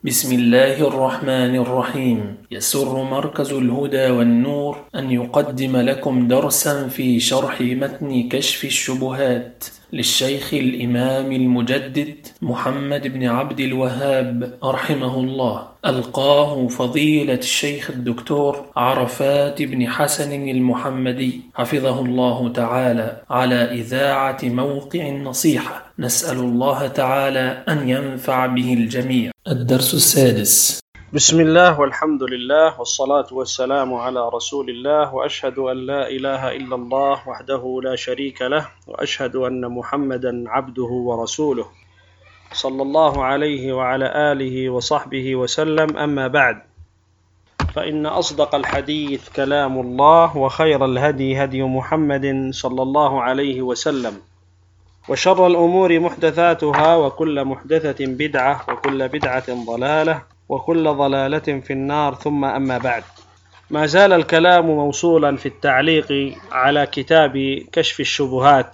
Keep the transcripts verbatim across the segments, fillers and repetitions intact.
بسم الله الرحمن الرحيم. يسر مركز الهدى والنور أن يقدم لكم درسا في شرح متن كشف الشبهات للشيخ الإمام المجدد محمد بن عبد الوهاب رحمه الله، ألقاه فضيلة الشيخ الدكتور عرفات بن حسن المحمدي حفظه الله تعالى على إذاعة موقع النصيحة. نسأل الله تعالى أن ينفع به الجميع. الدرس السادس. بسم الله والحمد لله والصلاة والسلام على رسول الله، وأشهد أن لا إله إلا الله وحده لا شريك له، وأشهد أن محمدا عبده ورسوله صلى الله عليه وعلى آله وصحبه وسلم. أما بعد، فإن أصدق الحديث كلام الله، وخير الهدي هدي محمد صلى الله عليه وسلم، وشر الأمور محدثاتها، وكل محدثة بدعة، وكل بدعة ضلالة، وكل ضلالة في النار. ثم أما بعد، ما زال الكلام موصولا في التعليق على كتاب كشف الشبهات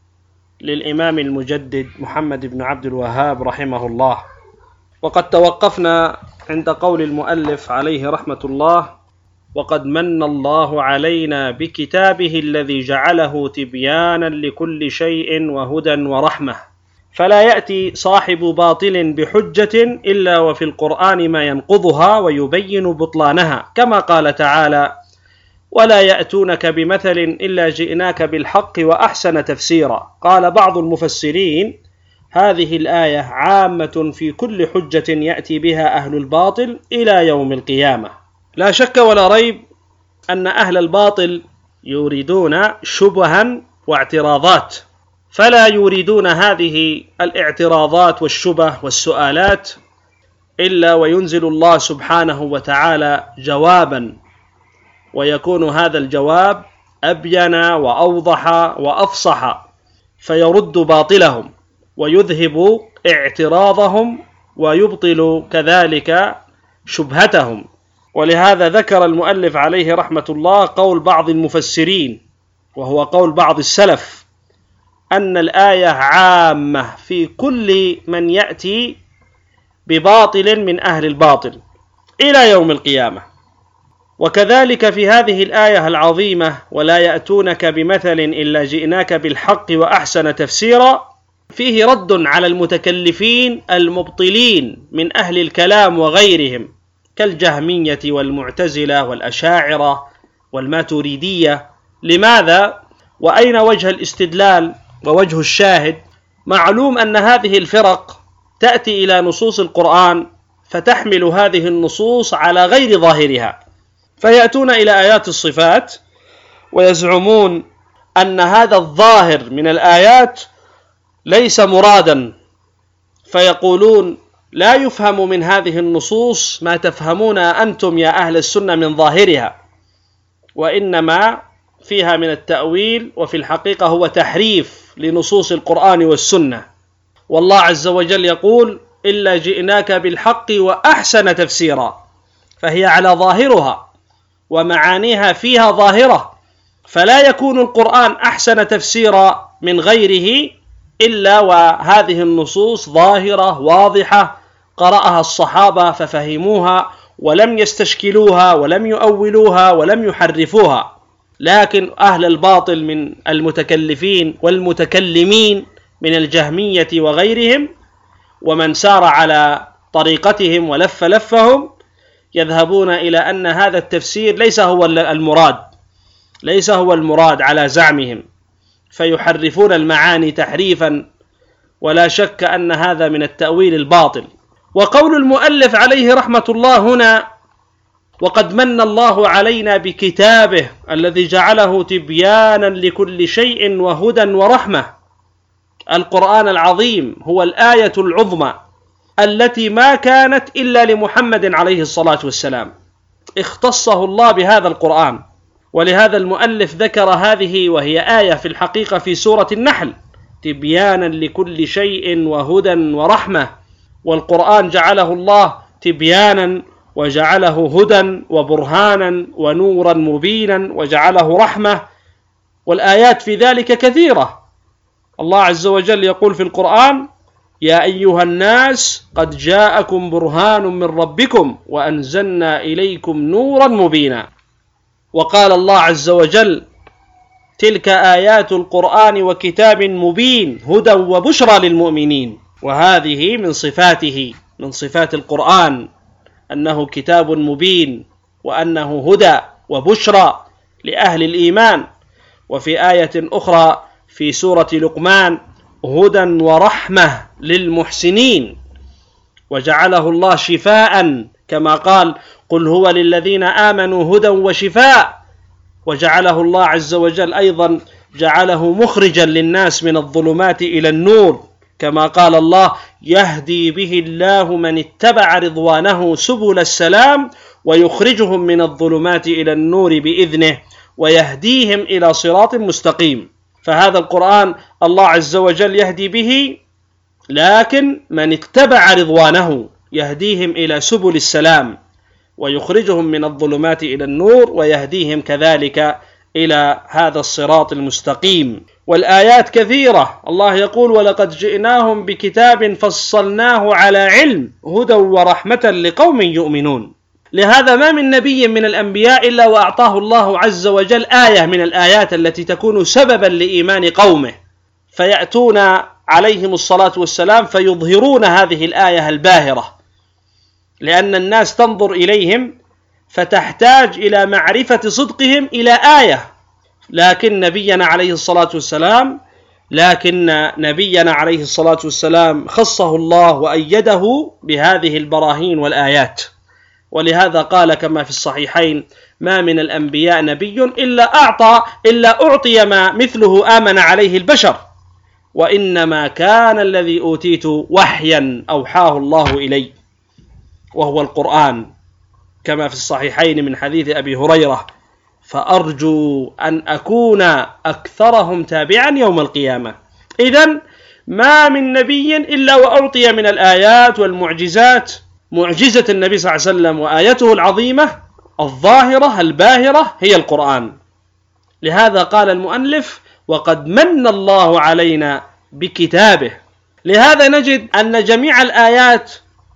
للإمام المجدد محمد بن عبد الوهاب رحمه الله، وقد توقفنا عند قول المؤلف عليه رحمة الله: وقد من الله علينا بكتابه الذي جعله تبيانا لكل شيء وهدى ورحمة، فلا يأتي صاحب باطل بحجة إلا وفي القرآن ما ينقضها ويبين بطلانها، كما قال تعالى: ولا يأتونك بمثل إلا جئناك بالحق وأحسن تفسيرا. قال بعض المفسرين: هذه الآية عامة في كل حجة يأتي بها أهل الباطل إلى يوم القيامة. لا شك ولا ريب أن أهل الباطل يريدون شبها واعتراضات، فلا يريدون هذه الاعتراضات والشبه والسؤالات إلا وينزل الله سبحانه وتعالى جوابا، ويكون هذا الجواب أبين وأوضح وأفصح، فيرد باطلهم ويذهب اعتراضهم ويبطل كذلك شبهتهم. ولهذا ذكر المؤلف عليه رحمة الله قول بعض المفسرين، وهو قول بعض السلف، أن الآية عامة في كل من يأتي بباطل من أهل الباطل إلى يوم القيامة. وكذلك في هذه الآية العظيمة: ولا يأتونك بمثل إلا جئناك بالحق وأحسن تفسيرا، فيه رد على المتكلفين المبطلين من أهل الكلام وغيرهم كالجهمية والمعتزلة والأشاعرة والماتريدية. لماذا؟ وأين وجه الاستدلال ووجه الشاهد؟ معلوم أن هذه الفرق تأتي إلى نصوص القرآن فتحمل هذه النصوص على غير ظاهرها، فيأتون إلى آيات الصفات ويزعمون أن هذا الظاهر من الآيات ليس مرادا، فيقولون: لا يفهم من هذه النصوص ما تفهمون أنتم يا أهل السنة من ظاهرها، وإنما فيها من التأويل، وفي الحقيقة هو تحريف لنصوص القرآن والسنة. والله عز وجل يقول: إلا جئناك بالحق وأحسن تفسيرا، فهي على ظاهرها ومعانيها فيها ظاهرة، فلا يكون القرآن أحسن تفسيرا من غيره إلا وهذه النصوص ظاهرة واضحة قرأها الصحابة ففهموها ولم يستشكلوها ولم يؤولوها ولم يحرفوها. لكن أهل الباطل من المتكلفين والمتكلمين من الجهمية وغيرهم ومن سار على طريقتهم ولف لفهم يذهبون إلى أن هذا التفسير ليس هو المراد ليس هو المراد على زعمهم، فيحرفون المعاني تحريفا، ولا شك أن هذا من التأويل الباطل. وقول المؤلف عليه رحمة الله هنا: وقد من الله علينا بكتابه الذي جعله تبيانا لكل شيء وهدى ورحمة. القرآن العظيم هو الآية العظمى التي ما كانت إلا لمحمد عليه الصلاة والسلام، اختصه الله بهذا القرآن. ولهذا المؤلف ذكر هذه وهي آية في الحقيقة في سورة النحل: تبيانا لكل شيء وهدى ورحمة. والقرآن جعله الله تبيانا، وجعله هدى وبرهانا ونورا مبينا، وجعله رحمة، والآيات في ذلك كثيرة. الله عز وجل يقول في القرآن: يا أيها الناس قد جاءكم برهان من ربكم وأنزلنا إليكم نورا مبينا. وقال الله عز وجل: تلك آيات القرآن وكتاب مبين هدى وبشرى للمؤمنين. وهذه من صفاته، من صفات القرآن، أنه كتاب مبين وأنه هدى وبشرى لأهل الإيمان. وفي آية أخرى في سورة لقمان: هدى ورحمة للمحسنين. وجعله الله شفاء كما قال: قل هو للذين آمنوا هدى وشفاء. وجعله الله عز وجل أيضا جعله مخرجا للناس من الظلمات إلى النور، كما قال الله: يهدي به الله من اتبع رضوانه سبل السلام ويخرجهم من الظلمات إلى النور بإذنه ويهديهم إلى صراط مستقيم. فهذا القرآن الله عز وجل يهدي به، لكن من اتبع رضوانه يهديهم إلى سبل السلام ويخرجهم من الظلمات إلى النور ويهديهم كذلك إلى هذا الصراط المستقيم. والآيات كثيرة. الله يقول: ولقد جئناهم بكتاب فصلناه على علم هدى ورحمة لقوم يؤمنون. لهذا ما من نبي من الأنبياء إلا وأعطاه الله عز وجل آية من الآيات التي تكون سببا لإيمان قومه، فيأتون عليهم الصلاة والسلام فيظهرون هذه الآية الباهرة، لأن الناس تنظر إليهم فتحتاج إلى معرفة صدقهم إلى آية. لكن نبينا عليه الصلاة والسلام لكن نبينا عليه الصلاة والسلام خصه الله وأيده بهذه البراهين والآيات. ولهذا قال كما في الصحيحين: ما من الأنبياء نبي إلا أعطى إلا أعطي ما مثله آمن عليه البشر، وإنما كان الذي أوتيت وحيا أوحاه الله إلي، وهو القرآن، كما في الصحيحين من حديث أبي هريرة: فأرجو أن أكون أكثرهم تابعا يوم القيامة. إذن ما من نبي إلا وأعطي من الآيات والمعجزات. معجزة النبي صلى الله عليه وسلم وآيته العظيمة الظاهرة الباهرة هي القرآن. لهذا قال المؤلف: وقد من الله علينا بكتابه. لهذا نجد أن جميع الآيات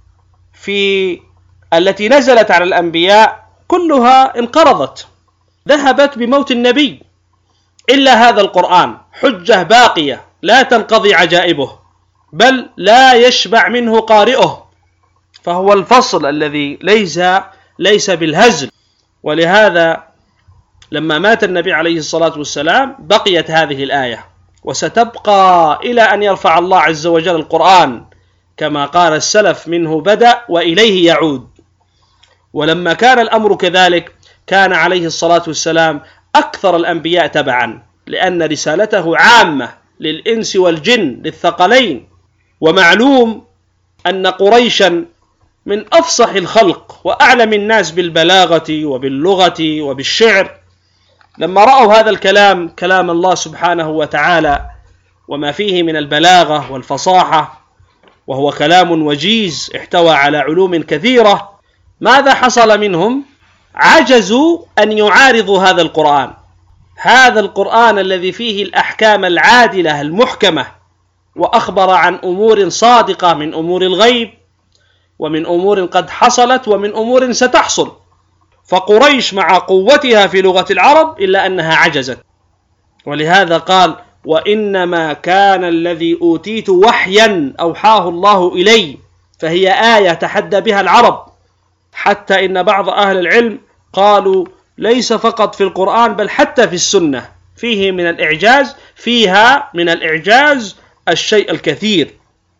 في التي نزلت على الأنبياء كلها انقرضت، ذهبت بموت النبي، إلا هذا القرآن حجة باقية لا تنقضي عجائبه، بل لا يشبع منه قارئه، فهو الفصل الذي ليس ليس بالهزل. ولهذا لما مات النبي عليه الصلاة والسلام بقيت هذه الآية، وستبقى إلى أن يرفع الله عز وجل القرآن، كما قال السلف: منه بدأ وإليه يعود. ولما كان الأمر كذلك كان عليه الصلاة والسلام أكثر الأنبياء تبعا، لأن رسالته عامة للإنس والجن للثقلين. ومعلوم أن قريشا من أفصح الخلق وأعلم الناس بالبلاغة وباللغة وبالشعر، لما رأوا هذا الكلام كلام الله سبحانه وتعالى وما فيه من البلاغة والفصاحة، وهو كلام وجيز احتوى على علوم كثيرة، ماذا حصل منهم؟ عجزوا أن يعارضوا هذا القرآن، هذا القرآن الذي فيه الأحكام العادلة المحكمة، وأخبر عن أمور صادقة من أمور الغيب ومن أمور قد حصلت ومن أمور ستحصل. فقريش مع قوتها في لغة العرب إلا أنها عجزت. ولهذا قال: وإنما كان الذي أوتيت وحيا أوحاه الله إلي، فهي آية تحدى بها العرب، حتى إن بعض أهل العلم قالوا ليس فقط في القرآن بل حتى في السنة فيه من الإعجاز فيها من الإعجاز الشيء الكثير.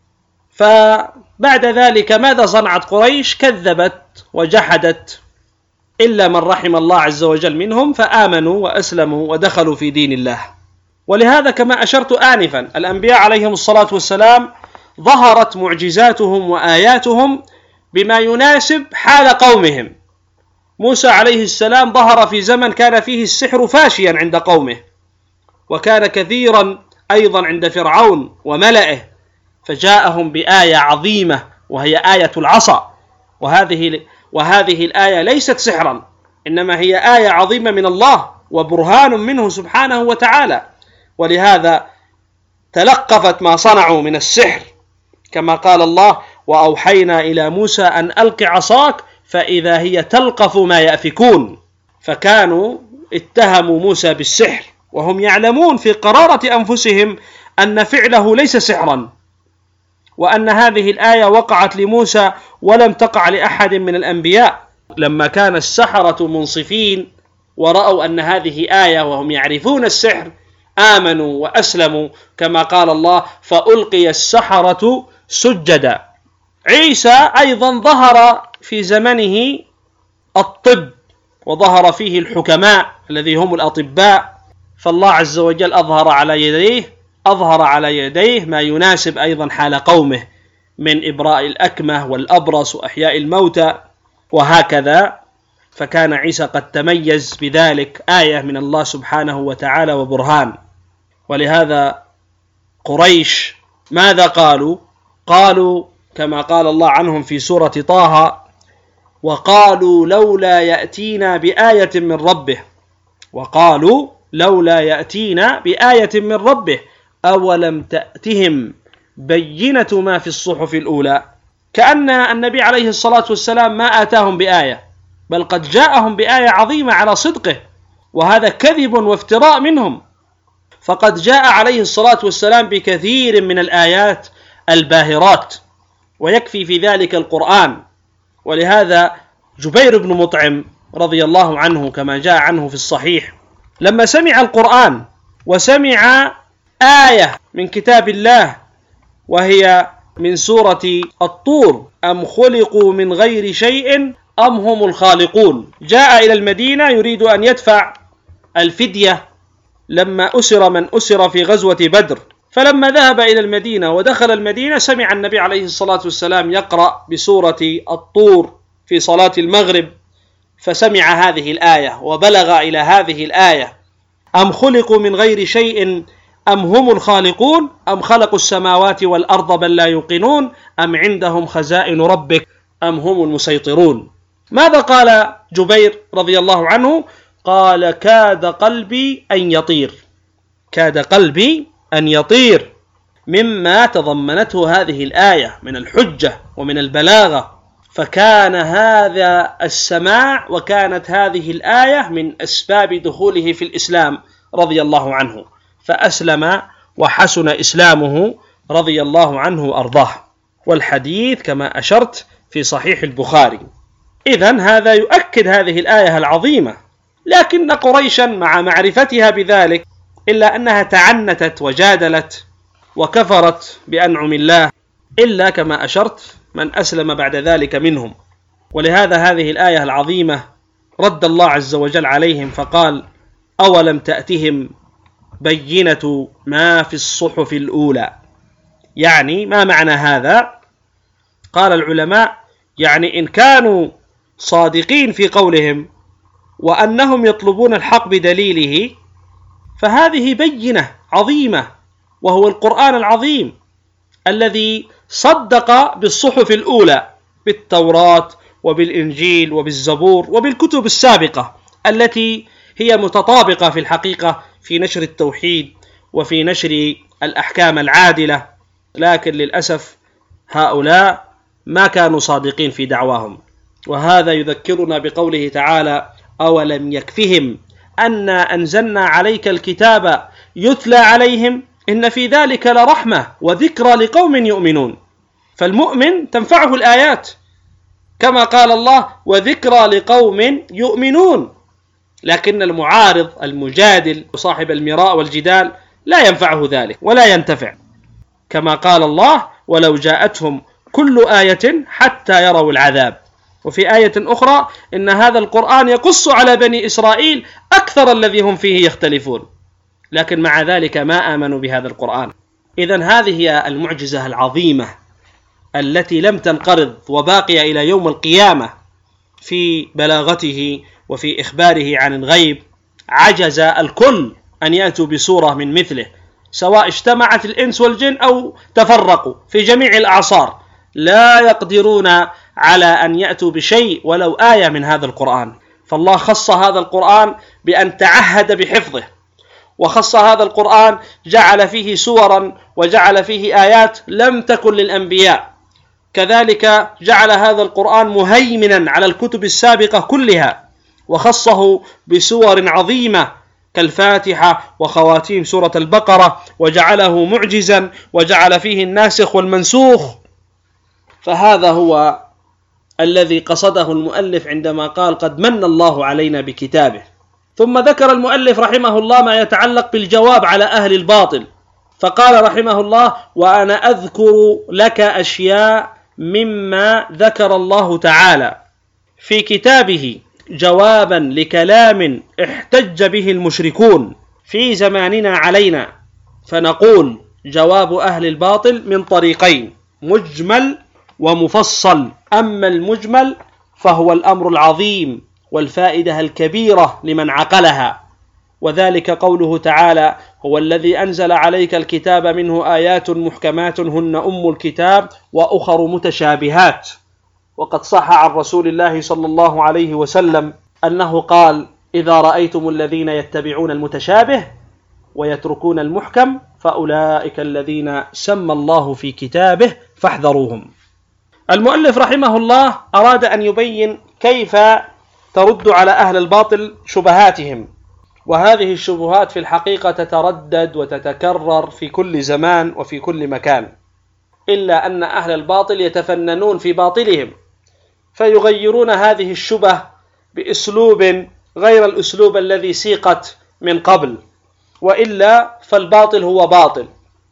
فبعد ذلك ماذا صنعت قريش؟ كذبت وجحدت، إلا من رحم الله عز وجل منهم فآمنوا وأسلموا ودخلوا في دين الله. ولهذا كما أشرت آنفا الأنبياء عليهم الصلاة والسلام ظهرت معجزاتهم وآياتهم بما يناسب حال قومهم. موسى عليه السلام ظهر في زمن كان فيه السحر فاشيا عند قومه، وكان كثيرا أيضا عند فرعون وملئه، فجاءهم بآية عظيمة وهي آية العصا. وهذه وهذه الآية ليست سحرا، إنما هي آية عظيمة من الله وبرهان منه سبحانه وتعالى. ولهذا تلقفت ما صنعوا من السحر كما قال الله: وأوحينا إلى موسى أن ألق عصاك فإذا هي تلقف ما يأفكون. فكانوا اتهموا موسى بالسحر وهم يعلمون في قرارة أنفسهم أن فعله ليس سحرا، وأن هذه الآية وقعت لموسى ولم تقع لأحد من الأنبياء. لما كان السحرة منصفين ورأوا أن هذه آية وهم يعرفون السحر آمنوا وأسلموا، كما قال الله: فألقي السحرة سجدا. عيسى أيضا ظهر في زمنه الطب، وظهر فيه الحكماء الذي هم الأطباء، فالله عز وجل أظهر على يديه أظهر على يديه ما يناسب أيضا حال قومه من إبراء الأكمه والأبرص وأحياء الموتى وهكذا. فكان عيسى قد تميز بذلك، آية من الله سبحانه وتعالى وبرهان. ولهذا قريش ماذا قالوا؟ قالوا كما قال الله عنهم في سورة طه: وقالوا لولا يأتينا بآية من ربه وقالوا لولا يأتينا بآية من ربه أولم تأتهم بينة ما في الصحف الأولى. كأن النبي عليه الصلاة والسلام ما آتاهم بآية، بل قد جاءهم بآية عظيمة على صدقه، وهذا كذب وافتراء منهم. فقد جاء عليه الصلاة والسلام بكثير من الآيات الباهرات، ويكفي في ذلك القرآن. ولهذا جبير بن مطعم رضي الله عنه كما جاء عنه في الصحيح، لما سمع القرآن وسمع آية من كتاب الله وهي من سورة الطور: أم خلقوا من غير شيء أم هم الخالقون، جاء إلى المدينة يريد أن يدفع الفدية لما أسر من أسر في غزوة بدر. فلما ذهب إلى المدينة ودخل المدينة سمع النبي عليه الصلاة والسلام يقرأ بسورة الطور في صلاة المغرب، فسمع هذه الآية وبلغ إلى هذه الآية: أم خلقوا من غير شيء أم هم الخالقون أم خلقوا السماوات والأرض بل لا يوقنون أم عندهم خزائن ربك أم هم المسيطرون. ماذا قال جبير رضي الله عنه؟ قال: كاد قلبي أن يطير، كاد قلبي أن يطير مما تضمنته هذه الآية من الحجة ومن البلاغة. فكان هذا السماع وكانت هذه الآية من أسباب دخوله في الإسلام رضي الله عنه، فأسلم وحسن إسلامه رضي الله عنه وأرضاه. والحديث كما أشرت في صحيح البخاري. إذن هذا يؤكد هذه الآية العظيمة. لكن قريشا مع معرفتها بذلك إلا أنها تعنتت وجادلت وكفرت بأنعم الله، إلا كما أشرت من أسلم بعد ذلك منهم. ولهذا هذه الآية العظيمة رد الله عز وجل عليهم فقال: أولم تأتهم بينة ما في الصحف الأولى. يعني ما معنى هذا؟ قال العلماء: يعني إن كانوا صادقين في قولهم وأنهم يطلبون الحق بدليله، فهذه بينة عظيمة، وهو القرآن العظيم الذي صدق بالصحف الأولى، بالتوراة وبالإنجيل وبالزبور وبالكتب السابقة التي هي متطابقة في الحقيقة في نشر التوحيد وفي نشر الأحكام العادلة. لكن للأسف هؤلاء ما كانوا صادقين في دعواهم. وهذا يذكرنا بقوله تعالى: أولم يكفهم أنا أنزلنا عليك الكتاب يتلى عليهم إن في ذلك لرحمة وذكرى لقوم يؤمنون. فالمؤمن تنفعه الآيات كما قال الله: وذكرى لقوم يؤمنون. لكن المعارض المجادل وصاحب المراء والجدال لا ينفعه ذلك ولا ينتفع، كما قال الله: ولو جاءتهم كل آية حتى يروا العذاب. وفي آية أخرى: إن هذا القرآن يقص على بني إسرائيل أكثر الذي هم فيه يختلفون. لكن مع ذلك ما آمنوا بهذا القرآن. إذن هذه هي المعجزة العظيمة التي لم تنقرض وباقية إلى يوم القيامة في بلاغته وفي إخباره عن الغيب. عجز الكل أن يأتوا بسورة من مثله، سواء اجتمعت الإنس والجن أو تفرقوا في جميع الأعصار، لا يقدرون على أن يأتوا بشيء ولو آية من هذا القرآن. فالله خص هذا القرآن بأن تعهد بحفظه، وخص هذا القرآن، جعل فيه سورا وجعل فيه آيات لم تكن للأنبياء. كذلك جعل هذا القرآن مهيمنا على الكتب السابقة كلها، وخصه بسور عظيمة كالفاتحة وخواتيم سورة البقرة، وجعله معجزا وجعل فيه الناسخ والمنسوخ. فهذا هو الذي قصده المؤلف عندما قال قد من الله علينا بكتابه. ثم ذكر المؤلف رحمه الله ما يتعلق بالجواب على أهل الباطل، فقال رحمه الله: وأنا أذكر لك أشياء مما ذكر الله تعالى في كتابه جوابا لكلام احتج به المشركون في زماننا علينا، فنقول جواب أهل الباطل من طريقين: مجمل ومفصل. أما المجمل فهو الأمر العظيم والفائدة الكبيرة لمن عقلها، وذلك قوله تعالى: هو الذي أنزل عليك الكتاب منه آيات محكمات هن أم الكتاب وأخر متشابهات. وقد صح عن رسول الله صلى الله عليه وسلم أنه قال: إذا رأيتم الذين يتبعون المتشابه ويتركون المحكم فأولئك الذين سمى الله في كتابه فاحذروهم. المؤلف رحمه الله أراد أن يبين كيف ترد على أهل الباطل شبهاتهم، وهذه الشبهات في الحقيقة تتردد وتتكرر في كل زمان وفي كل مكان، إلا أن أهل الباطل يتفننون في باطلهم فيغيرون هذه الشبه بأسلوب غير الأسلوب الذي سيقت من قبل، وإلا فالباطل هو باطل،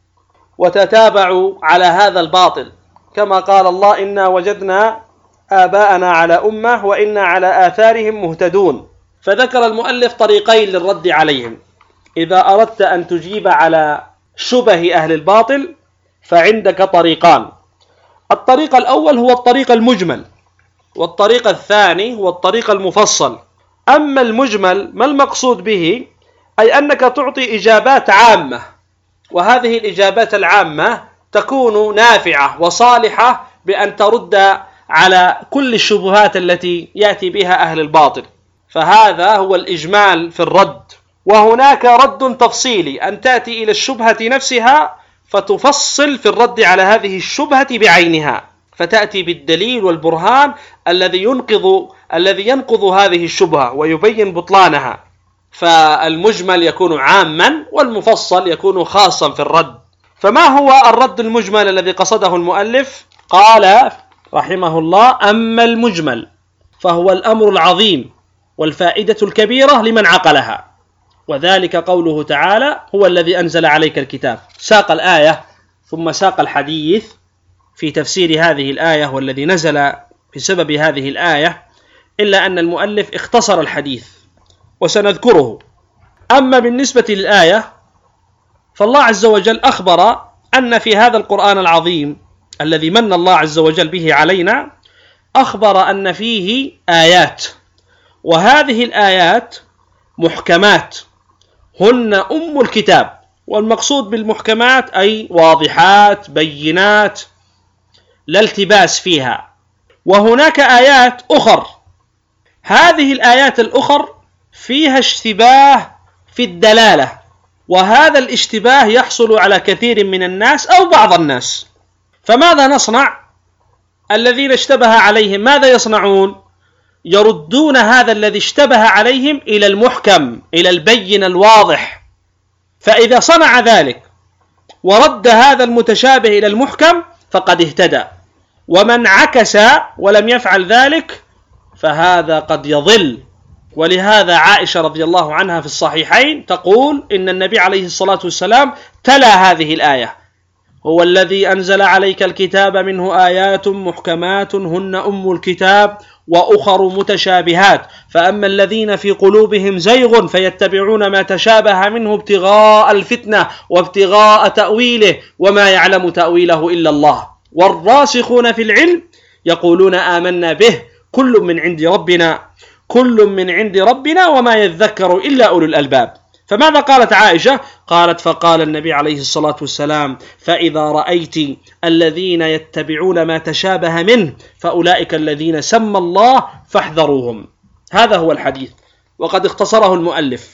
وتتابعوا على هذا الباطل كما قال الله: إنا وجدنا آباءنا على أمة وإنا على آثارهم مهتدون. فذكر المؤلف طريقين للرد عليهم. إذا أردت أن تجيب على شبه أهل الباطل فعندك طريقان: الطريق الأول هو الطريق المجمل، والطريق الثاني هو الطريق المفصل. أما المجمل ما المقصود به؟ أي أنك تعطي إجابات عامة، وهذه الإجابات العامة تكون نافعة وصالحة بأن ترد على كل الشبهات التي يأتي بها أهل الباطل، فهذا هو الإجمال في الرد. وهناك رد تفصيلي، أن تأتي إلى الشبهة نفسها فتفصل في الرد على هذه الشبهة بعينها، فتأتي بالدليل والبرهان الذي ينقض الذي ينقض هذه الشبهة ويبين بطلانها. فالمجمل يكون عاما والمفصل يكون خاصا في الرد. فما هو الرد المجمل الذي قصده المؤلف؟ قال رحمه الله: أما المجمل فهو الأمر العظيم والفائدة الكبيرة لمن عقلها، وذلك قوله تعالى: هو الذي أنزل عليك الكتاب. ساق الآية ثم ساق الحديث في تفسير هذه الآية والذي نزل بسبب هذه الآية، إلا أن المؤلف اختصر الحديث وسنذكره. أما بالنسبة للآية فالله عز وجل أخبر أن في هذا القرآن العظيم الذي من الله عز وجل به علينا، أخبر أن فيه آيات، وهذه الآيات محكمات هن أم الكتاب. والمقصود بالمحكمات أي واضحات بينات لا التباس فيها. وهناك آيات أخر، هذه الآيات الأخر فيها اشتباه في الدلالة، وهذا الاشتباه يحصل على كثير من الناس أو بعض الناس. فماذا نصنع؟ الذين اشتبه عليهم ماذا يصنعون؟ يردون هذا الذي اشتبه عليهم إلى المحكم، إلى البين الواضح. فإذا صنع ذلك ورد هذا المتشابه إلى المحكم فقد اهتدى، ومن عكس ولم يفعل ذلك فهذا قد يضل. ولهذا عائشة رضي الله عنها في الصحيحين تقول إن النبي عليه الصلاة والسلام تلا هذه الآية: هو الذي أنزل عليك الكتاب منه آيات محكمات هن أم الكتاب وأخر متشابهات، فأما الذين في قلوبهم زيغ فيتبعون ما تشابه منه ابتغاء الفتنة وابتغاء تأويله وما يعلم تأويله إلا الله، والراسخون في العلم يقولون آمنا به كل من عند ربنا كل من عند ربنا وما يذكر إلا أولو الألباب. فماذا قالت عائشة؟ قالت: فقال النبي عليه الصلاة والسلام: فإذا رأيت الذين يتبعون ما تشابه منه فأولئك الذين سمى الله فاحذروهم. هذا هو الحديث، وقد اختصره المؤلف.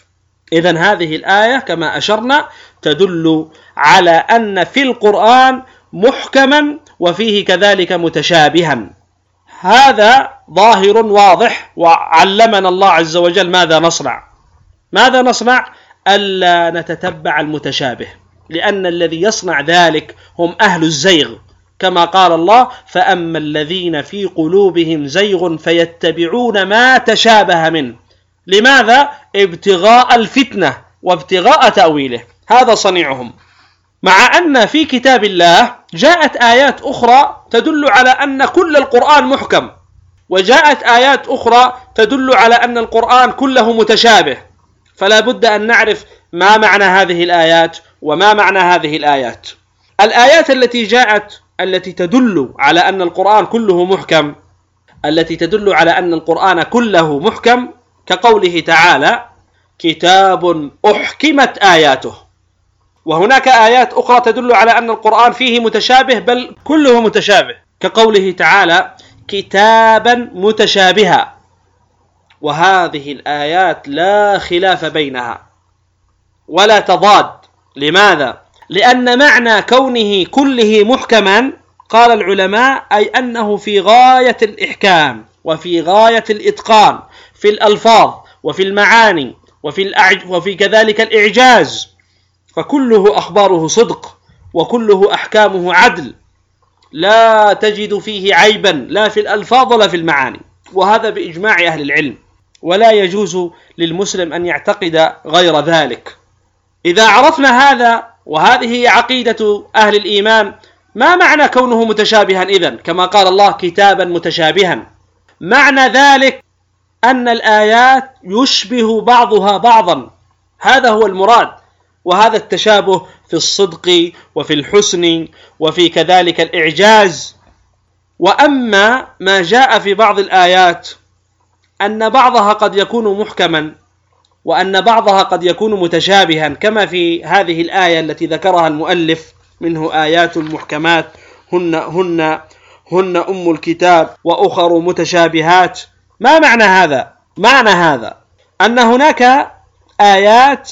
إذن هذه الآية كما أشرنا تدل على أن في القرآن محكما وفيه كذلك متشابها. هذا ظاهر واضح، وعلمنا الله عز وجل ماذا نصنع. ماذا نصنع؟ ألا نتتبع المتشابه، لأن الذي يصنع ذلك هم أهل الزيغ، كما قال الله: فأما الذين في قلوبهم زيغ فيتبعون ما تشابه منه. لماذا؟ ابتغاء الفتنة وابتغاء تأويله، هذا صنيعهم. مع أن في كتاب الله جاءت آيات أخرى تدل على أن كل القرآن محكم، وجاءت آيات أخرى تدل على أن القرآن كله متشابه، فلا بد أن نعرف ما معنى هذه الآيات وما معنى هذه الآيات. الآيات التي جاءت التي تدل على أن القرآن كله محكم، التي تدل على أن القرآن كله محكم كقوله تعالى: كتاب أحكمت آياته. وهناك آيات أخرى تدل على أن القرآن فيه متشابه بل كله متشابه، كقوله تعالى: كتابا متشابها. وهذه الآيات لا خلاف بينها ولا تضاد. لماذا؟ لأن معنى كونه كله محكما قال العلماء أي أنه في غاية الإحكام وفي غاية الإتقان في الألفاظ وفي المعاني وفي, الأعج وفي كذلك الإعجاز، فكله أخباره صدق وكله أحكامه عدل، لا تجد فيه عيبا لا في الألفاظ ولا في المعاني، وهذا بإجماع أهل العلم، ولا يجوز للمسلم أن يعتقد غير ذلك. إذا عرفنا هذا وهذه هي عقيدة أهل الإيمان، ما معنى كونه متشابها إذن؟ كما قال الله: كتابا متشابها، معنى ذلك أن الآيات يشبه بعضها بعضا، هذا هو المراد. وهذا التشابه في الصدق وفي الحسن وفي كذلك الإعجاز. وأما ما جاء في بعض الآيات أن بعضها قد يكون محكما وأن بعضها قد يكون متشابها، كما في هذه الآية التي ذكرها المؤلف: منه آيات محكمات هن هن هن أم الكتاب وأخر متشابهات. ما معنى هذا؟ معنى هذا أن هناك آيات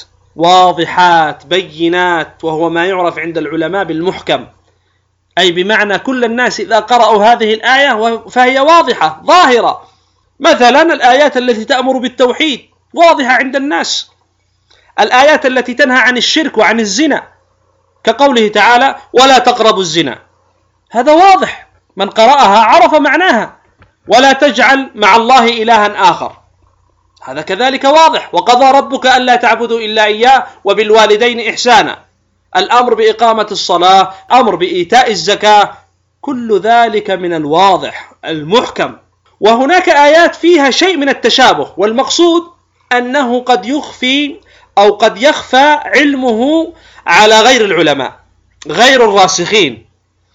واضحات بينات، وهو ما يعرف عند العلماء بالمحكم، أي بمعنى كل الناس إذا قرأوا هذه الآية فهي واضحة ظاهرة. مثلا الآيات التي تأمر بالتوحيد واضحة عند الناس، الآيات التي تنهى عن الشرك وعن الزنا كقوله تعالى: ولا تقربوا الزنا، هذا واضح، من قرأها عرف معناها. ولا تجعل مع الله إلها آخر، هذا كذلك واضح. وقضى ربك ألا تعبدوا إلا إياه وبالوالدين إحسانا، الأمر بإقامة الصلاة، أمر بإيتاء الزكاة، كل ذلك من الواضح المحكم. وهناك آيات فيها شيء من التشابه، والمقصود أنه قد يخفي أو قد يخفى علمه على غير العلماء غير الراسخين.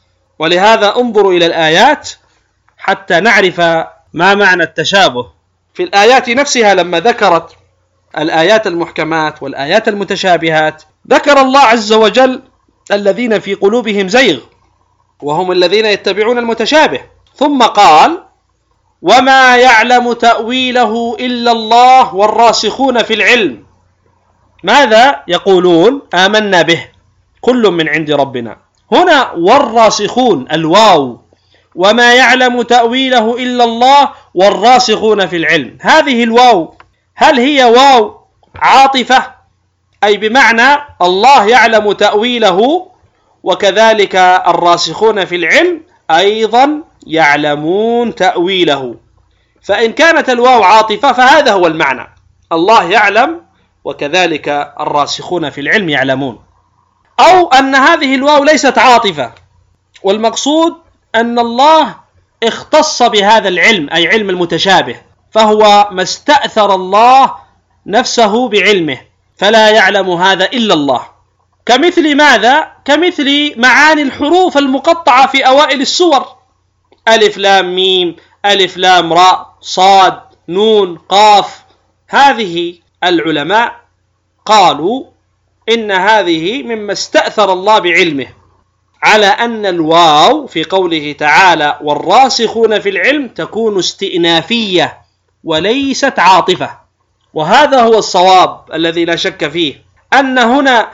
ولهذا انظروا إلى الآيات حتى نعرف ما معنى التشابه. في الآيات نفسها لما ذكرت الآيات المحكمات والآيات المتشابهات، ذكر الله عز وجل الذين في قلوبهم زيغ، وهم الذين يتبعون المتشابه، ثم قال: وما يعلم تأويله إلا الله والراسخون في العلم. ماذا يقولون؟ آمنا به كل من عند ربنا. هنا والراسخون الواو، وما يعلم تأويله إلا الله والراسخون في العلم. هذه الواو هل هي واو عاطفة، أي بمعنى الله يعلم تأويله وكذلك الراسخون في العلم أيضا يعلمون تأويله؟ فإن كانت الواو عاطفة فهذا هو المعنى، الله يعلم وكذلك الراسخون في العلم يعلمون. أو أن هذه الواو ليست عاطفة، والمقصود أن الله اختص بهذا العلم، أي علم المتشابه، فهو ما استأثر الله نفسه بعلمه، فلا يعلم هذا إلا الله. كمثل ماذا؟ كمثل معاني الحروف المقطعة في أوائل السور، ألف لام ميم، ألف لام راء، صاد، نون، قاف. هذه العلماء قالوا إن هذه مما استأثر الله بعلمه، على أن الواو في قوله تعالى والراسخون في العلم تكون استئنافية وليست عاطفة. وهذا هو الصواب الذي لا شك فيه، أن هنا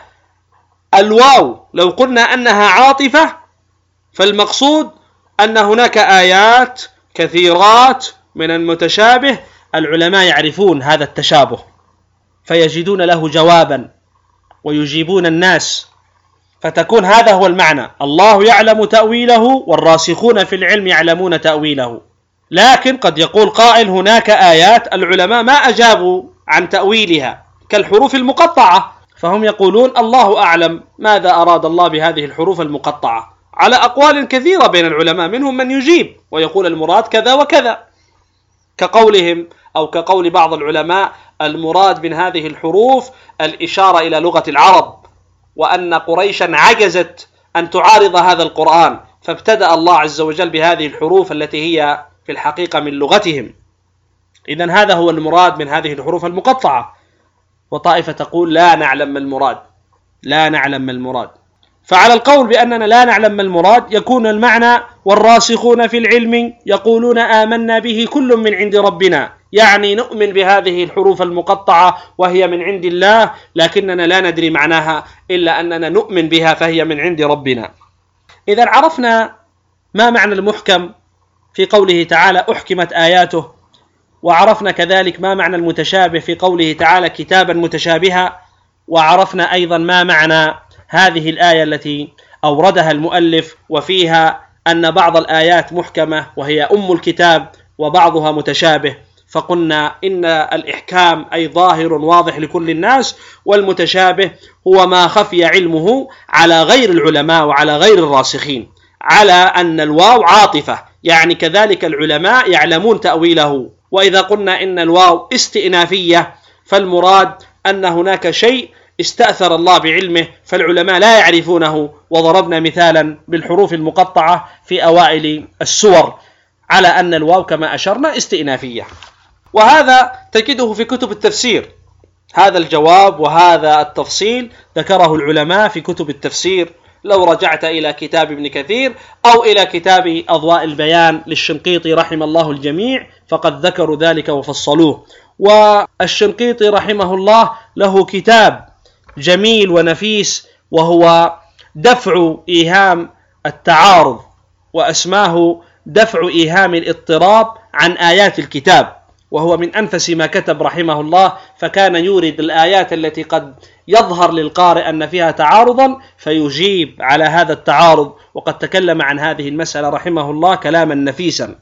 الواو لو قلنا أنها عاطفة فالمقصود أن هناك آيات كثيرات من المتشابه العلماء يعرفون هذا التشابه فيجدون له جوابا ويجيبون الناس، فتكون هذا هو المعنى، الله يعلم تأويله والراسخون في العلم يعلمون تأويله. لكن قد يقول قائل هناك آيات العلماء ما أجابوا عن تأويلها كالحروف المقطعة، فهم يقولون الله أعلم ماذا أراد الله بهذه الحروف المقطعة، على أقوال كثيرة بين العلماء، منهم من يجيب ويقول المراد كذا وكذا، كقولهم أو كقول بعض العلماء المراد من هذه الحروف الإشارة إلى لغة العرب، وأن قريشا عجزت أن تعارض هذا القرآن فابتدأ الله عز وجل بهذه الحروف التي هي في الحقيقة من لغتهم. إذن هذا هو المراد من هذه الحروف المقطعة. وطائفة تقول لا نعلم ما المراد، لا نعلم ما المراد. فعلى القول بأننا لا نعلم ما المراد يكون المعنى والراسخون في العلم يقولون آمنا به كل من عند ربنا، يعني نؤمن بهذه الحروف المقطعة وهي من عند الله، لكننا لا ندري معناها إلا أننا نؤمن بها فهي من عند ربنا. إذا عرفنا ما معنى المحكم في قوله تعالى أحكمت آياته، وعرفنا كذلك ما معنى المتشابه في قوله تعالى كتابا متشابها، وعرفنا أيضا ما معنى هذه الآية التي أوردها المؤلف وفيها أن بعض الآيات محكمة وهي أم الكتاب وبعضها متشابه، فقلنا إن الإحكام أي ظاهر واضح لكل الناس، والمتشابه هو ما خفي علمه على غير العلماء وعلى غير الراسخين، على أن الواو عاطفة، يعني كذلك العلماء يعلمون تأويله. وإذا قلنا إن الواو استئنافية فالمراد أن هناك شيء استأثر الله بعلمه فالعلماء لا يعرفونه، وضربنا مثالا بالحروف المقطعة في أوائل السور على أن الواو كما أشرنا استئنافية. وهذا تجده في كتب التفسير، هذا الجواب وهذا التفصيل ذكره العلماء في كتب التفسير، لو رجعت إلى كتاب ابن كثير أو إلى كتاب أضواء البيان للشنقيطي رحم الله الجميع فقد ذكروا ذلك وفصلوه. والشنقيطي رحمه الله له كتاب جميل ونفيس وهو دفع إيهام التعارض، وأسماه دفع إيهام الاضطراب عن آيات الكتاب، وهو من أنفس ما كتب رحمه الله، فكان يورد الآيات التي قد يظهر للقارئ أن فيها تعارضا فيجيب على هذا التعارض، وقد تكلم عن هذه المسألة رحمه الله كلاما نفيسا،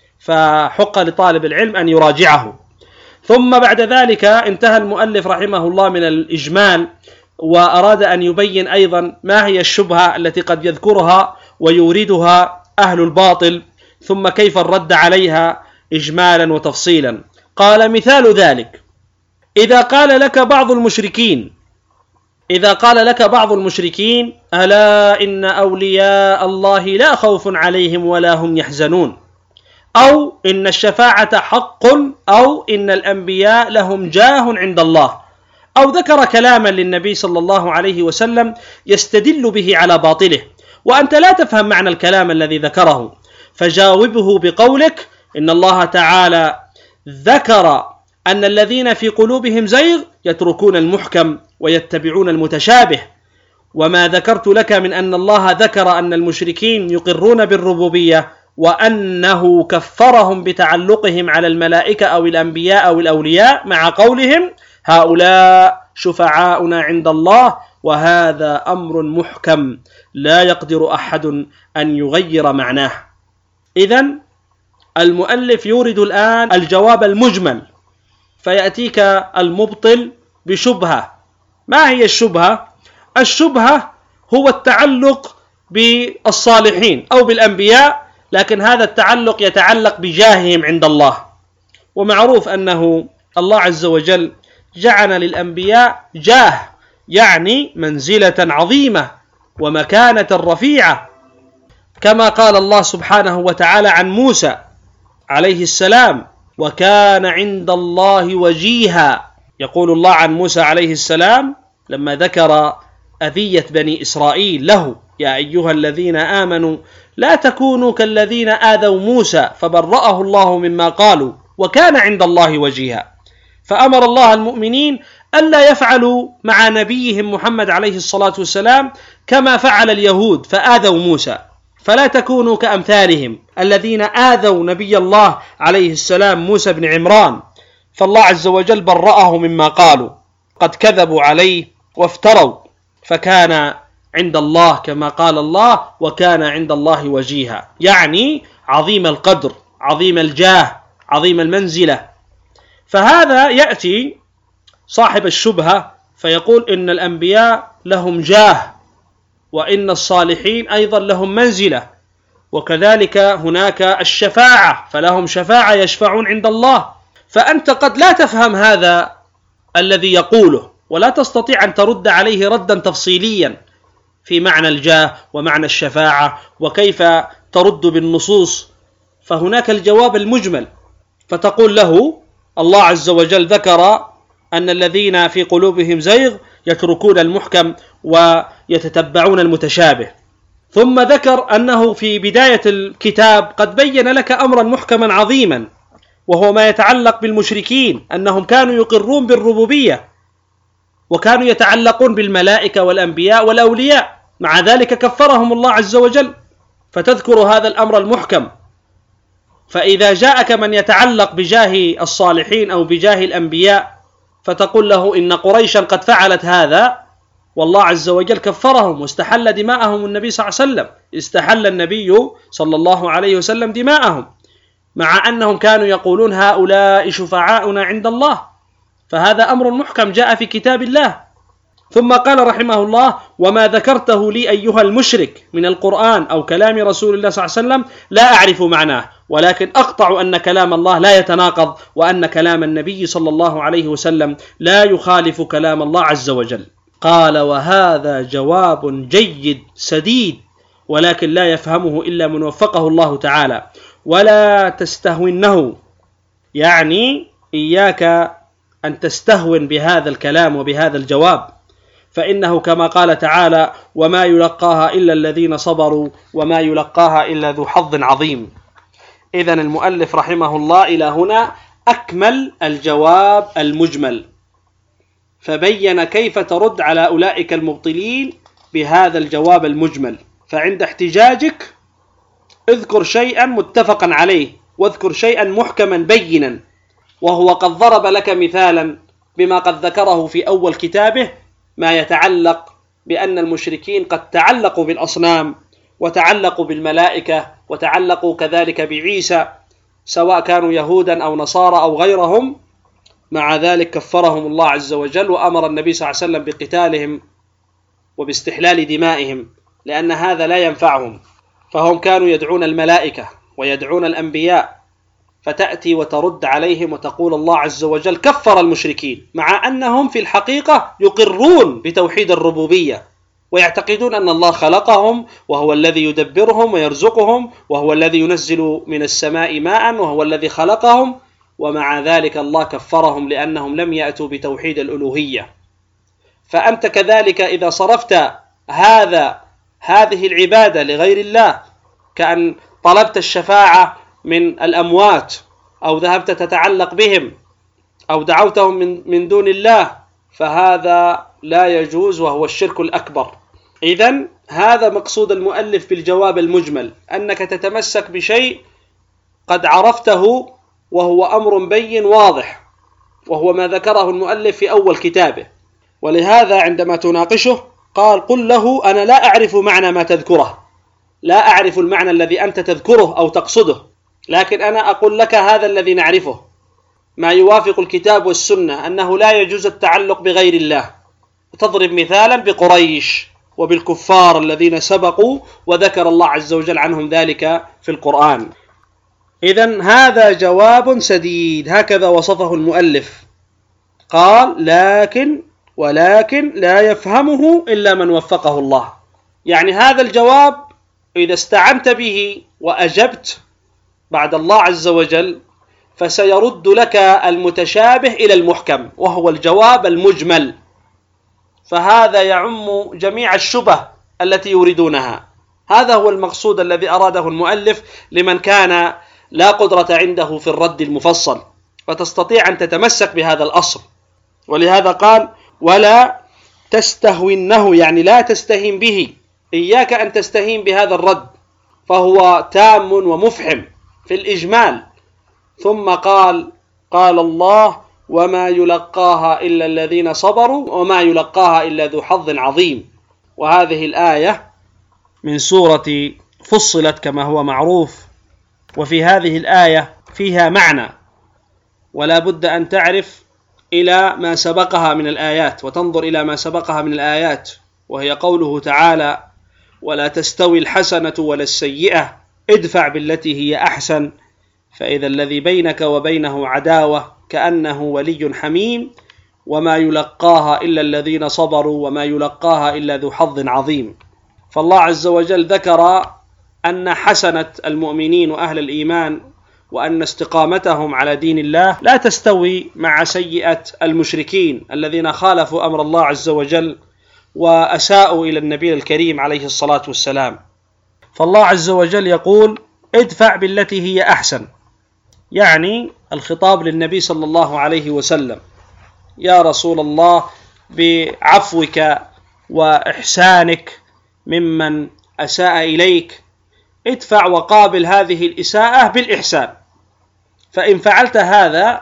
فحق لطالب العلم أن يراجعه. ثم بعد ذلك انتهى المؤلف رحمه الله من الإجمال وأراد أن يبين أيضا ما هي الشبهة التي قد يذكرها ويوردها أهل الباطل، ثم كيف الرد عليها إجمالا وتفصيلا. قال مثال ذلك إذا قال لك بعض المشركين إذا قال لك بعض المشركين ألا إن أولياء الله لا خوف عليهم ولا هم يحزنون، أو إن الشفاعة حق، أو إن الأنبياء لهم جاه عند الله، أو ذكر كلاما للنبي صلى الله عليه وسلم يستدل به على باطله وأنت لا تفهم معنى الكلام الذي ذكره، فجاوبه بقولك إن الله تعالى ذكر أن الذين في قلوبهم زيغ يتركون المحكم ويتبعون المتشابه، وما ذكرت لك من أن الله ذكر أن المشركين يقرون بالربوبية وأنه كفرهم بتعلقهم على الملائكة أو الأنبياء أو الأولياء مع قولهم هؤلاء شفعاؤنا عند الله، وهذا أمر محكم لا يقدر أحد أن يغير معناه. إذن المؤلف يورد الآن الجواب المجمل، فيأتيك المبطل بشبهة. ما هي الشبهة؟ الشبهة هو التعلق بالصالحين أو بالأنبياء، لكن هذا التعلق يتعلق بجاههم عند الله، ومعروف أنه الله عز وجل جعل للأنبياء جاه، يعني منزلة عظيمة ومكانة رفيعة، كما قال الله سبحانه وتعالى عن موسى عليه السلام وكان عند الله وجيها. يقول الله عن موسى عليه السلام لما ذكر أذية بني إسرائيل له يا أيها الذين آمنوا لا تكونوا كالذين آذوا موسى فبرأه الله مما قالوا وكان عند الله وجيها. فأمر الله المؤمنين ألا يفعلوا مع نبيهم محمد عليه الصلاة والسلام كما فعل اليهود فآذوا موسى، فلا تكونوا كأمثالهم الذين آذوا نبي الله عليه السلام موسى بن عمران، فالله عز وجل برأه مما قالوا، قد كذبوا عليه وافتروا، فكان عند الله كما قال الله: وكان عند الله وجيها، يعني عظيم القدر، عظيم الجاه، عظيم المنزلة. فهذا يأتي صاحب الشبهة فيقول إن الأنبياء لهم جاه، وإن الصالحين أيضا لهم منزلة، وكذلك هناك الشفاعة، فلهم شفاعة يشفعون عند الله. فأنت قد لا تفهم هذا الذي يقوله، ولا تستطيع أن ترد عليه ردا تفصيليا في معنى الجاه ومعنى الشفاعة وكيف ترد بالنصوص. فهناك الجواب المجمل، فتقول له: الله عز وجل ذكر أن الذين في قلوبهم زيغ يتركون المحكم ويتتبعون المتشابه، ثم ذكر أنه في بداية الكتاب قد بين لك أمرا محكما عظيما، وهو ما يتعلق بالمشركين، أنهم كانوا يقرون بالربوبية وكانوا يتعلقون بالملائكة والأنبياء والأولياء، مع ذلك كفرهم الله عز وجل، فتذكر هذا الأمر المحكم. فإذا جاءك من يتعلق بجاه الصالحين أو بجاه الأنبياء فتقول له إن قريشا قد فعلت هذا والله عز وجل كفرهم واستحل دماءهم، النبي صلى الله عليه وسلم استحل النبي صلى الله عليه وسلم دماءهم، مع أنهم كانوا يقولون هؤلاء شفعاؤنا عند الله. فهذا أمر محكم جاء في كتاب الله. ثم قال رحمه الله: وما ذكرته لي أيها المشرك من القرآن أو كلام رسول الله صلى الله عليه وسلم لا أعرف معناه، ولكن أقطع أن كلام الله لا يتناقض، وأن كلام النبي صلى الله عليه وسلم لا يخالف كلام الله عز وجل. قال: وهذا جواب جيد سديد، ولكن لا يفهمه إلا من وفقه الله تعالى، ولا تستهونه، يعني إياك أن تستهون بهذا الكلام وبهذا الجواب، فإنه كما قال تعالى: وما يلقاها إلا الذين صبروا وما يلقاها إلا ذو حظ عظيم. إذن المؤلف رحمه الله إلى هنا أكمل الجواب المجمل، فبين كيف ترد على أولئك المبطلين بهذا الجواب المجمل. فعند احتجاجك اذكر شيئا متفقا عليه، واذكر شيئا محكما بينا، وهو قد ضرب لك مثالا بما قد ذكره في أول كتابه، ما يتعلق بأن المشركين قد تعلقوا بالأصنام وتعلقوا بالملائكة وتعلقوا كذلك بعيسى، سواء كانوا يهودا أو نصارى أو غيرهم، مع ذلك كفرهم الله عز وجل وأمر النبي صلى الله عليه وسلم بقتالهم وباستحلال دمائهم، لأن هذا لا ينفعهم، فهم كانوا يدعون الملائكة ويدعون الأنبياء، فتأتي وترد عليهم وتقول الله عز وجل كفر المشركين، مع أنهم في الحقيقة يقرون بتوحيد الربوبية ويعتقدون أن الله خلقهم وهو الذي يدبرهم ويرزقهم وهو الذي ينزل من السماء ماء وهو الذي خلقهم، ومع ذلك الله كفرهم لأنهم لم يأتوا بتوحيد الألوهية. فأنت كذلك إذا صرفت هذا هذه العبادة لغير الله، كأن طلبت الشفاعة من الأموات أو ذهبت تتعلق بهم أو دعوتهم من, من دون الله، فهذا لا يجوز وهو الشرك الأكبر. إذن هذا مقصود المؤلف بالجواب المجمل، أنك تتمسك بشيء قد عرفته وهو أمر بين واضح، وهو ما ذكره المؤلف في أول كتابه. ولهذا عندما تناقشه قال: قل له أنا لا أعرف معنى ما تذكره، لا أعرف المعنى الذي أنت تذكره أو تقصده، لكن أنا أقول لك هذا الذي نعرفه، ما يوافق الكتاب والسنة، أنه لا يجوز التعلق بغير الله. تضرب مثالا بقريش وبالكفار الذين سبقوا وذكر الله عز وجل عنهم ذلك في القرآن. إذن هذا جواب سديد، هكذا وصفه المؤلف. قال: لكن ولكن لا يفهمه إلا من وفقه الله. يعني هذا الجواب إذا استعنت به وأجبت بعد الله عز وجل فسيرد لك المتشابه إلى المحكم، وهو الجواب المجمل، فهذا يعم جميع الشبه التي يريدونها. هذا هو المقصود الذي أراده المؤلف لمن كان لا قدرة عنده في الرد المفصل. فتستطيع أن تتمسك بهذا الأصل. ولهذا قال ولا تستهونه، يعني لا تستهين به، إياك أن تستهين بهذا الرد، فهو تام ومفحم في الإجمال. ثم قال قال الله وما يلقاها إلا الذين صبروا وما يلقاها إلا ذو حظ عظيم. وهذه الآية من سورة فصلت كما هو معروف، وفي هذه الآية فيها معنى، ولا بد أن تعرف إلى ما سبقها من الآيات وتنظر إلى ما سبقها من الآيات، وهي قوله تعالى ولا تستوي الحسنة ولا السيئة ادفع بالتي هي أحسن فإذا الذي بينك وبينه عداوة كأنه ولي حميم وما يلقاها إلا الذين صبروا وما يلقاها إلا ذو حظ عظيم. فالله عز وجل ذكر أن حسنة المؤمنين وأهل الإيمان وأن استقامتهم على دين الله لا تستوي مع سيئة المشركين الذين خالفوا أمر الله عز وجل وأساءوا إلى النبي الكريم عليه الصلاة والسلام. فالله عز وجل يقول ادفع بالتي هي أحسن، يعني الخطاب للنبي صلى الله عليه وسلم، يا رسول الله بعفوك وإحسانك ممن أساء إليك ادفع وقابل هذه الإساءة بالإحسان. فإن فعلت هذا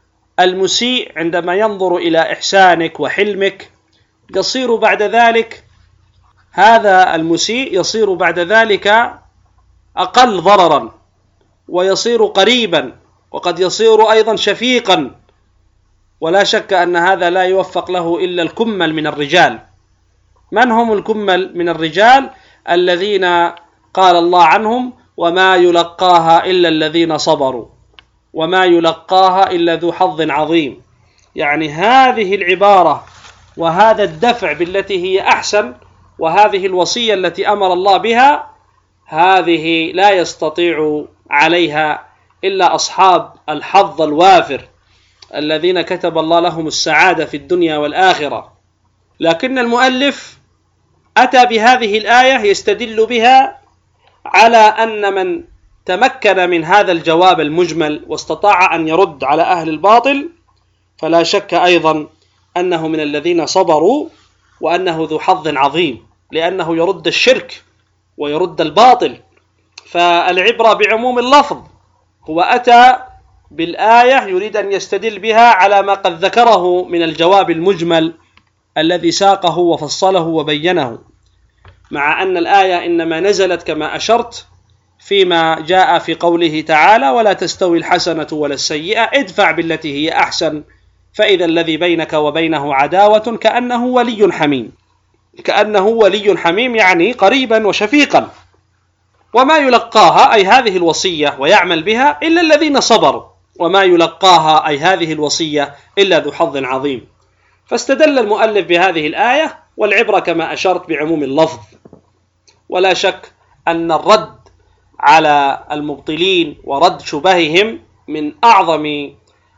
المسيء عندما ينظر إلى إحسانك وحلمك يصير بعد ذلك هذا المسيء يصير بعد ذلك أقل ضررا ويصير قريبا وقد يصير أيضا شفيقا، ولا شك أن هذا لا يوفق له إلا الكمل من الرجال. من هم الكمل من الرجال؟ الذين قال الله عنهم وما يلقاها إلا الذين صبروا وما يلقاها إلا ذو حظ عظيم. يعني هذه العبارة وهذا الدفع بالتي هي أحسن وهذه الوصية التي أمر الله بها، هذه لا يستطيع عليها إلا أصحاب الحظ الوافر الذين كتب الله لهم السعادة في الدنيا والآخرة. لكن المؤلف أتى بهذه الآية يستدل بها على أن من تمكن من هذا الجواب المجمل واستطاع أن يرد على أهل الباطل فلا شك أيضا أنه من الذين صبروا وأنه ذو حظ عظيم، لأنه يرد الشرك ويرد الباطل. فالعبرة بعموم اللفظ، هو أتى بالآية يريد أن يستدل بها على ما قد ذكره من الجواب المجمل الذي ساقه وفصله وبينه، مع أن الآية إنما نزلت كما أشرت فيما جاء في قوله تعالى ولا تستوي الحسنة ولا السيئة ادفع بالتي هي أحسن فإذا الذي بينك وبينه عداوة كأنه ولي حميم. كأنه ولي حميم يعني قريبا وشفيقا. وما يلقاها أي هذه الوصية ويعمل بها إلا الذين صبروا، وما يلقاها أي هذه الوصية إلا ذو حظ عظيم. فاستدل المؤلف بهذه الآية، والعبرة كما أشرت بعموم اللفظ. ولا شك أن الرد على المبطلين ورد شبههم من أعظم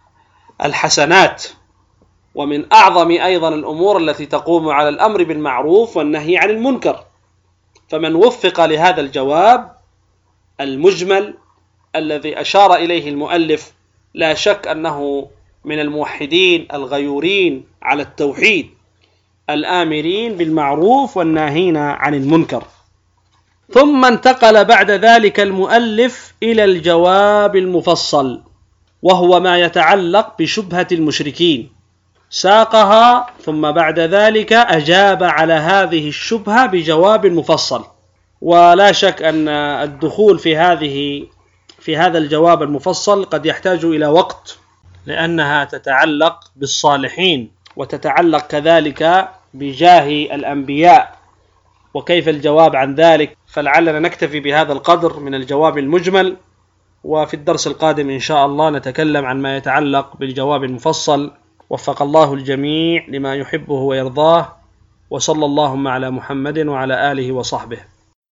الحسنات ومن أعظم أيضا الأمور التي تقوم على الأمر بالمعروف والنهي عن المنكر. فمن وفق لهذا الجواب المجمل الذي أشار إليه المؤلف لا شك أنه من الموحدين الغيورين على التوحيد الآمرين بالمعروف والناهين عن المنكر. ثم انتقل بعد ذلك المؤلف إلى الجواب المفصل، وهو ما يتعلق بشبهة المشركين، ساقها ثم بعد ذلك أجاب على هذه الشبهة بجواب مفصل. ولا شك أن الدخول في هذه في هذا الجواب المفصل قد يحتاج إلى وقت، لأنها تتعلق بالصالحين وتتعلق كذلك بجاه الأنبياء وكيف الجواب عن ذلك. فلعلنا نكتفي بهذا القدر من الجواب المجمل، وفي الدرس القادم إن شاء الله نتكلم عن ما يتعلق بالجواب المفصل. وفق الله الجميع لما يحبه ويرضاه، وصلى اللهم على محمد وعلى آله وصحبه.